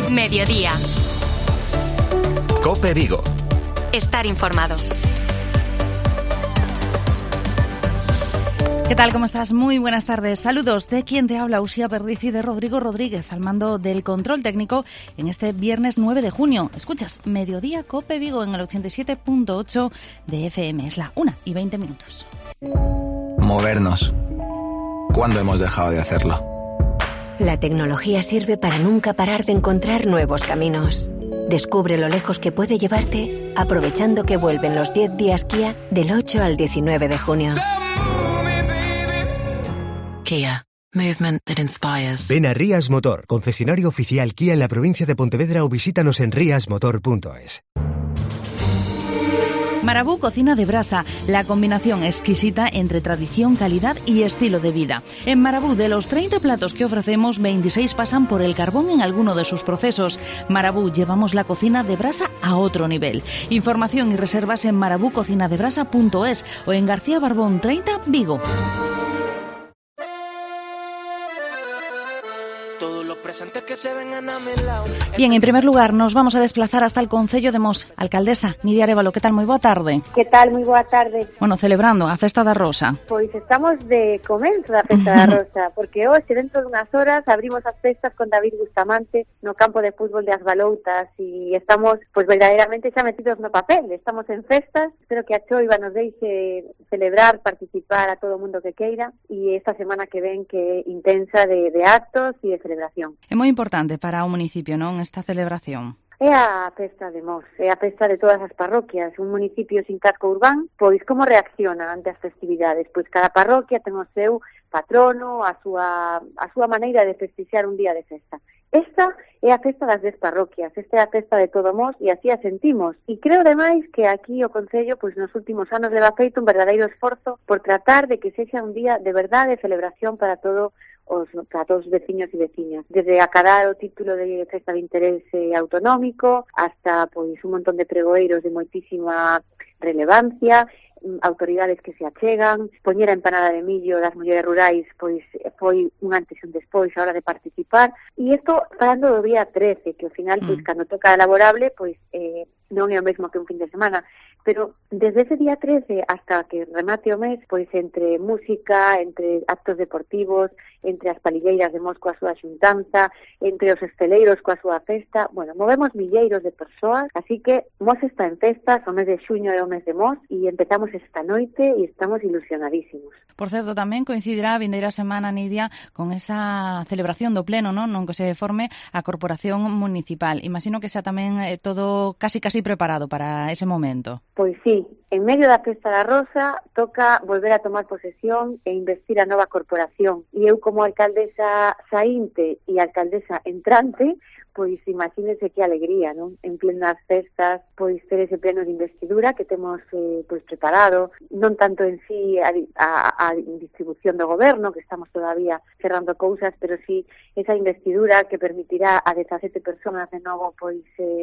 Mediodía. COPE Vigo. Estar informado. ¿Qué tal? ¿Cómo estás? Muy buenas tardes. Saludos de quien te habla, Uxía Perdiz, y de Rodrigo Rodríguez al mando del control técnico en este viernes 9 de junio. Escuchas Mediodía COPE Vigo en el 87.8 de FM. Es la 1:20. Movernos. ¿Cuándo hemos dejado de hacerlo? La tecnología sirve para nunca parar de encontrar nuevos caminos. Descubre lo lejos que puede llevarte aprovechando que vuelven los 10 días Kia del 8 al 19 de junio. Kia. Movement that inspires. Ven a Rías Motor, concesionario oficial Kia en la provincia de Pontevedra, o visítanos en riasmotor.es. Marabú Cocina de Brasa, la combinación exquisita entre tradición, calidad y estilo de vida. En Marabú, de los 30 platos que ofrecemos, 26 pasan por el carbón en alguno de sus procesos. Marabú, llevamos la cocina de brasa a otro nivel. Información y reservas en marabúcocinadebrasa.es o en García Barbón 30, Vigo. Bien, en primer lugar, nos vamos a desplazar hasta el concello de Mos. Alcaldesa Nidia Arévalo, que tal? Moi boa tarde. Que tal? Moi boa tarde. Bueno, celebrando a Festa da Rosa. Pois estamos de comenzo da Festa da Rosa, porque hoxe, dentro dunhas horas, abrimos as festas con David Bustamante no campo de fútbol de As Baloutas e estamos, pois, verdadeiramente xa metidos no papel. Estamos en festas, espero que a Choiva nos deixe celebrar, participar a todo o mundo que queira, e esta semana que ven que é intensa de actos e de celebración. É moi importante para o municipio, non, esta celebración? É a festa de Mos, é a festa de todas as parroquias. Un municipio sin casco urbán, pois como reacciona ante as festividades? Pois cada parroquia ten o seu patrono, a súa maneira de festixar un día de festa. Esta é a festa das 10 parroquias, esta é a festa de todo Mos e así a sentimos. E creo, ademais, que aquí o Concello, pois nos últimos anos leva feito un verdadeiro esforzo por tratar de que sexa un día de verdade de celebración para todos os veciños e veciñas, desde acadar o título de festa de interese autonómico hasta pois un montón de pregoeiros de moitísima relevancia, autoridades que se achegan, poñer a empanada de millo das mulleres rurais, pois foi un antes e un despois a hora de participar, e isto falando do día 13, que ao final, pois, cando toca laborable, pois non é o mesmo que un fin de semana, pero desde ese día 13 hasta que remate o mes, pois entre música, entre actos deportivos, entre as palilleiras de Mos coa súa xuntanza, entre os esteleiros coa súa festa, bueno, movemos milleiros de persoas, así que Mos está en festas, o mes de xuño é o mes de Mos, e empezamos esta noite e estamos ilusionadísimos. Por certo, tamén coincidirá a vindeira semana, Nidia, con esa celebración do pleno, non que se forme a Corporación Municipal. Imagino que xa tamén todo casi preparado para ese momento. Pois sí, en medio da Festa da Rosa toca volver a tomar posesión e investir a nova corporación. E eu, como alcaldesa saínte e alcaldesa entrante, pois imagínese que alegría, non? En plenas festas, pois ter ese pleno de investidura que temos pois preparado, non tanto en sí a distribución do goberno, que estamos todavía cerrando cousas, pero sí esa investidura que permitirá a 17 persoas de novo pois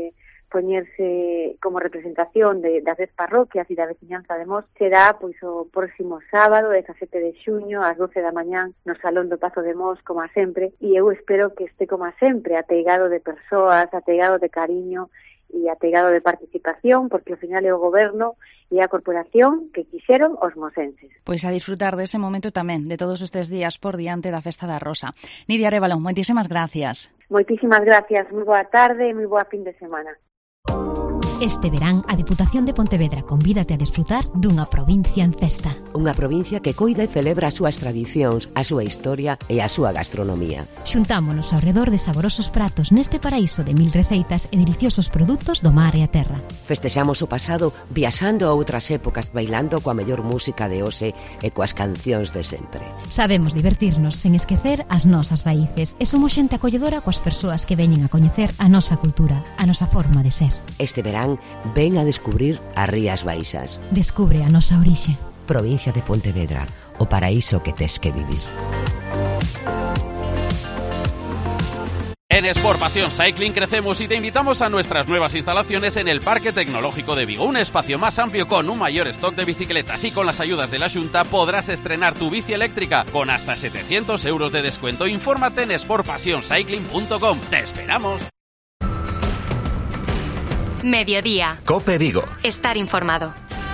poñerse como representación das 10 parroquias e da veciñanza de Mos, será pois o próximo sábado, 17 de xuño, ás 12 da mañán, no Salón do Pazo de Mos, como a sempre, e eu espero que este, como a sempre, ateigado de persoas, ateigado de cariño e ateigado de participación, porque ao final é o goberno e a corporación que quixeron os mosenses. Pois a disfrutar dese momento tamén, de todos estes días por diante da Festa da Rosa. Nidia Arévalo, moitísimas gracias. Moitísimas gracias, moi boa tarde e moi boa fin de semana. Este verán, a Diputación de Pontevedra convídate a desfrutar dunha provincia en festa. Unha provincia que coida e celebra as súas tradicións, a súa historia e a súa gastronomía. Xuntámonos ao redor de saborosos pratos neste paraíso de 1000 receitas e deliciosos produtos do mar e a terra. Festexamos o pasado viaxando a outras épocas, bailando coa mellor música de hoxe e coas cancións de sempre. Sabemos divertirnos sen esquecer as nosas raíces e somos xente acolledora coas persoas que veñen a coñecer a nosa cultura, a nosa forma de ser. Este verán ven a descubrir as Rías Baixas. Descubre a nosa orixe. Provincia de Pontevedra, o paraíso que tes que vivir. En Sport Pasión Cycling crecemos y te invitamos a nuestras nuevas instalaciones en el Parque Tecnológico de Vigo. Un espacio más amplio con un mayor stock de bicicletas y con las ayudas de la Xunta podrás estrenar tu bici eléctrica con hasta 700 euros de descuento. Infórmate en sportpasioncycling.com. ¡Te esperamos! Mediodía. COPE Vigo. Estar informado.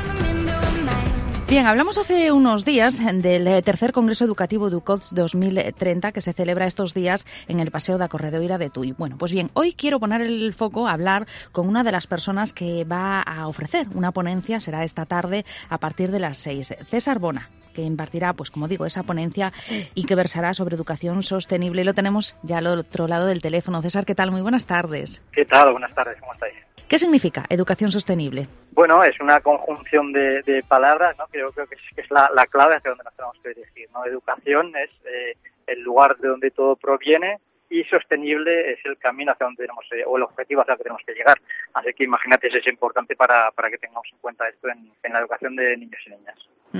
Bien, hablamos hace unos días del tercer Congreso Educativo EduCots 2030 que se celebra estos días en el Paseo da Corredoira de Tui. Bueno, pues bien, hoy quiero poner el foco a hablar con una de las personas que va a ofrecer una ponencia, será esta tarde a partir de las 6. César Bona, que impartirá, pues como digo, esa ponencia y que versará sobre educación sostenible. Y lo tenemos ya al otro lado del teléfono. César, ¿qué tal? Muy buenas tardes. ¿Qué tal? Buenas tardes, ¿cómo estáis? ¿Qué significa educación sostenible? Bueno, es una conjunción de palabras, ¿no? Creo que es la clave hacia donde nos tenemos que dirigir, ¿no? Educación es el lugar de donde todo proviene y sostenible es el camino hacia donde tenemos, o el objetivo hacia donde tenemos que llegar. Así que imagínate, es importante para que tengamos en cuenta esto en la educación de niños y niñas.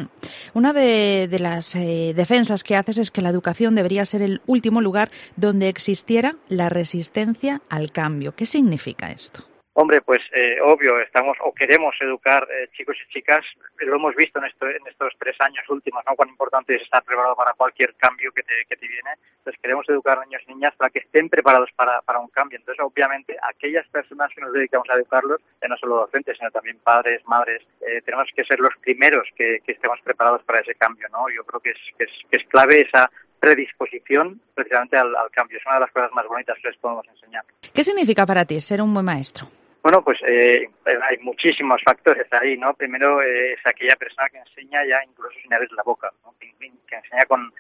Una de las defensas que haces es que la educación debería ser el último lugar donde existiera la resistencia al cambio. ¿Qué significa esto? Hombre, pues obvio, queremos educar chicos y chicas, lo hemos visto en estos 3 años últimos, ¿no? Cuán importante es estar preparado para cualquier cambio que te viene. Entonces queremos educar a niños y niñas para que estén preparados para un cambio. Entonces, obviamente, aquellas personas que nos dedicamos a educarlos, no solo docentes, sino también padres, madres, tenemos que ser los primeros que estemos preparados para ese cambio, ¿no? Yo creo que es clave esa predisposición precisamente al cambio. Es una de las cosas más bonitas que les podemos enseñar. ¿Qué significa para ti ser un buen maestro? Bueno, pues hay muchísimos factores ahí, ¿no? Primero es aquella persona que enseña ya incluso sin abrir la boca, ¿no? Que enseña con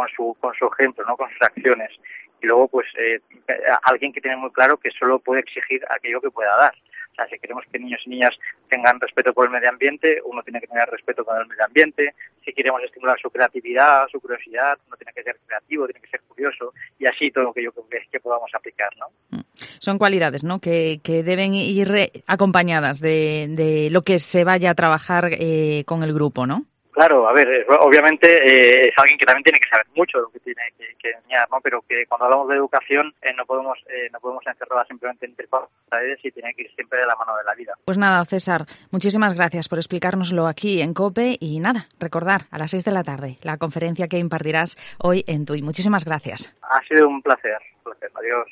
su ejemplo, ¿no? Con sus acciones. Y luego, pues, alguien que tiene muy claro que solo puede exigir aquello que pueda dar. O sea, si queremos que niños y niñas tengan respeto por el medio ambiente, uno tiene que tener respeto con el medio ambiente. Si queremos estimular su creatividad, su curiosidad, uno tiene que ser creativo, tiene que ser curioso, y así todo aquello que podamos aplicar, ¿no? Son cualidades, ¿no? Que deben ir acompañadas de lo que se vaya a trabajar con el grupo, ¿no? Claro, a ver, obviamente es alguien que también tiene que saber mucho de lo que tiene que enseñar, ¿no? Pero que cuando hablamos de educación no podemos encerrarla simplemente entre paredes y tiene que ir siempre de la mano de la vida. Pues nada, César, muchísimas gracias por explicárnoslo aquí en COPE y nada, recordar a las 6 de la tarde la conferencia que impartirás hoy en TUI. Muchísimas gracias. Ha sido un placer. Adiós.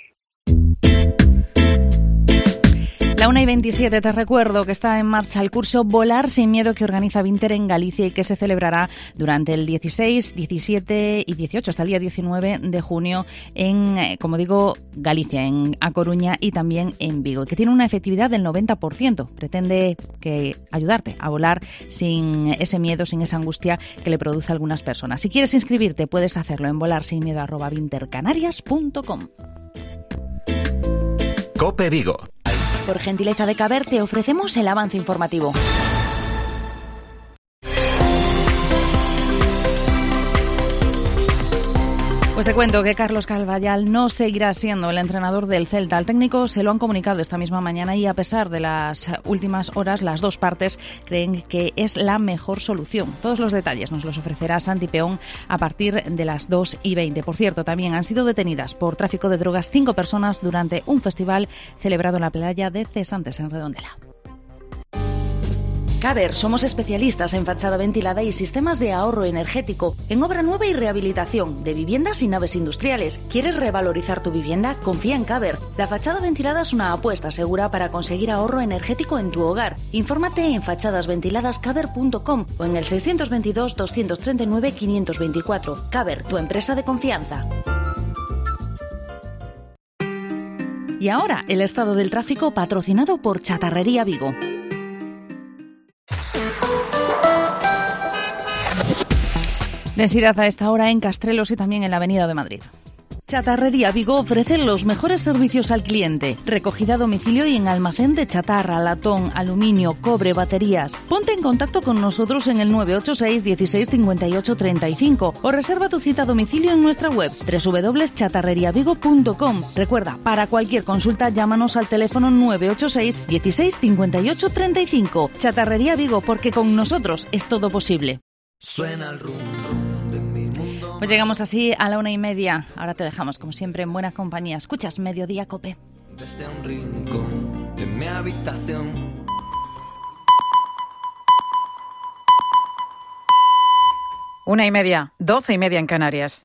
La 1:27, te recuerdo que está en marcha el curso Volar sin Miedo que organiza Vinter en Galicia y que se celebrará durante el 16, 17 y 18, hasta el día 19 de junio en, como digo, Galicia, en A Coruña y también en Vigo, que tiene una efectividad del 90%. Pretende ayudarte a volar sin ese miedo, sin esa angustia que le produce a algunas personas. Si quieres inscribirte, puedes hacerlo en volarsinmiedo@vintercanarias.com. COPE Vigo. Por gentileza de Caber te ofrecemos el avance informativo. Pues te cuento que Carlos Carvallal no seguirá siendo el entrenador del Celta. Al técnico se lo han comunicado esta misma mañana y a pesar de las últimas horas, las dos partes creen que es la mejor solución. Todos los detalles nos los ofrecerá Santi Peón a partir de las 2:20. Por cierto, también han sido detenidas por tráfico de drogas 5 personas durante un festival celebrado en la playa de Cesantes, en Redondela. Caber, somos especialistas en fachada ventilada y sistemas de ahorro energético, en obra nueva y rehabilitación de viviendas y naves industriales. ¿Quieres revalorizar tu vivienda? Confía en Caber. La fachada ventilada es una apuesta segura para conseguir ahorro energético en tu hogar. Infórmate en fachadasventiladascaber.com o en el 622 239 524. Caber, tu empresa de confianza. Y ahora, el estado del tráfico patrocinado por Chatarrería Vigo. Densidad a esta hora en Castrelos y también en la Avenida de Madrid. Chatarrería Vigo ofrece los mejores servicios al cliente. Recogida a domicilio y en almacén de chatarra, latón, aluminio, cobre, baterías. Ponte en contacto con nosotros en el 986 16 58 35 o reserva tu cita a domicilio en nuestra web www.chatarreriavigo.com. Recuerda, para cualquier consulta llámanos al teléfono 986 16 58 35. Chatarrería Vigo, porque con nosotros es todo posible. Suena el rum rum de mi mundo. Pues llegamos así a la 1:30. Ahora te dejamos, como siempre, en buena compañía. Escuchas Mediodía Cope. Desde un rincón de mi habitación. 1:30, 12:30 en Canarias.